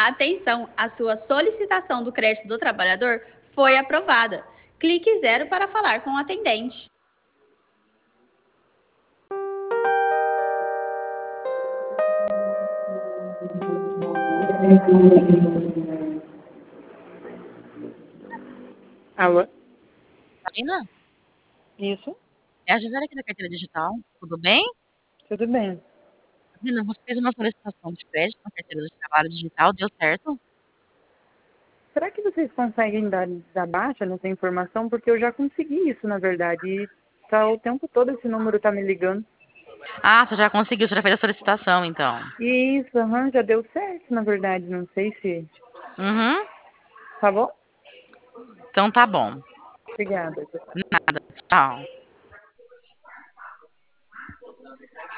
Atenção, a sua solicitação do crédito do trabalhador foi aprovada. Clique 0 para falar com o atendente. Alô? Marina? Isso? É a Gisele aqui da Carteira Digital. Tudo bem? Tudo bem. Marina, você fez uma solicitação de crédito na Carteira de Trabalho Digital, deu certo? Será que vocês conseguem dar baixa nessa informação? Porque eu já consegui isso, na verdade. E tá, o tempo todo esse número tá me ligando. Ah, você já conseguiu, você já fez a solicitação, então. E isso, já deu certo, na verdade. Não sei se... Uhum. Tá bom? Então tá bom. Obrigada. Nada. Tchau.